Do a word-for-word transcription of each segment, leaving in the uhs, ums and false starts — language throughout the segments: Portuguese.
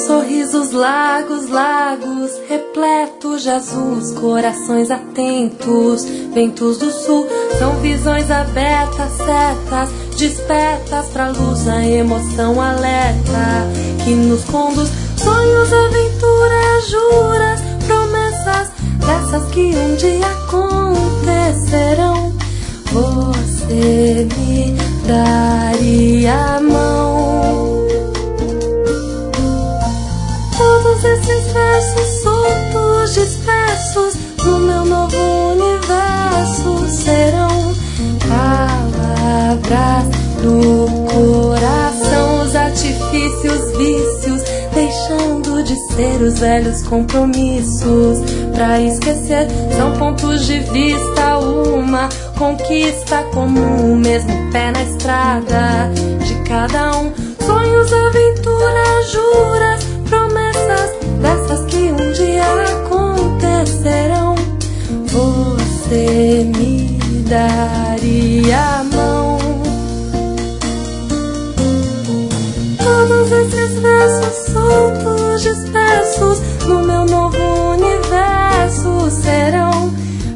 sorrisos, lagos, lagos, repletos de azuis, corações atentos, ventos do sul, são visões abertas, setas, despertas pra luz, a emoção alerta, que nos conduz, sonhos, aventuras, juras, promessas, dessas que um dia acontecerão. Você me daria a mão. Todos esses versos soltos, dispersos no meu novo universo serão palavras do coração, os artifícios, vícios, deixando de ser os velhos compromissos. Pra esquecer, são pontos de vista, uma conquista comum, mesmo pé na estrada de cada um. Sonhos, aventuras, juras, promessas, dessas que um dia acontecerão. Você me daria a mão. Todos esses versos soltos, dispersos no meu novo universo serão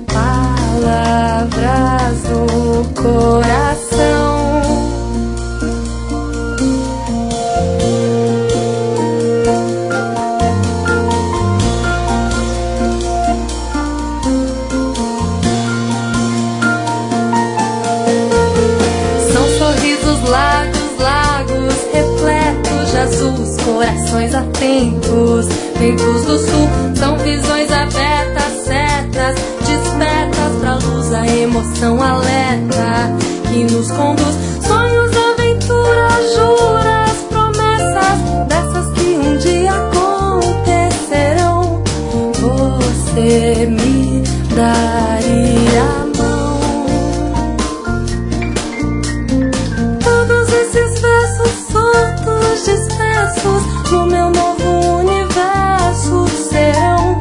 palavras do coração. Azuis, corações atentos, ventos do sul, são visões abertas, setas, despertas pra luz, a emoção alerta, que nos conduz, sonhos, aventuras, juras, promessas, dessas que um dia acontecerão. Você me daria a mão. Todos esses versos soltos, dispersos no meu novo universo serão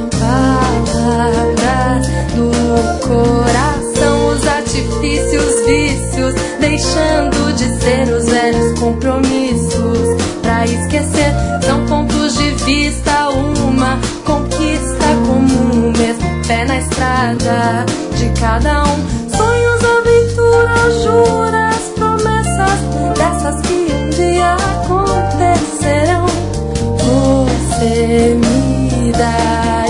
palavras do coração, os artifícios, vícios, deixando de ser os velhos compromissos. Pra esquecer, são pontos de vista, uma conquista comum, mesmo pé na estrada de cada um. Sonhos, aventuras, juras, promessas, dessas que um dia acontecerão. Você me dá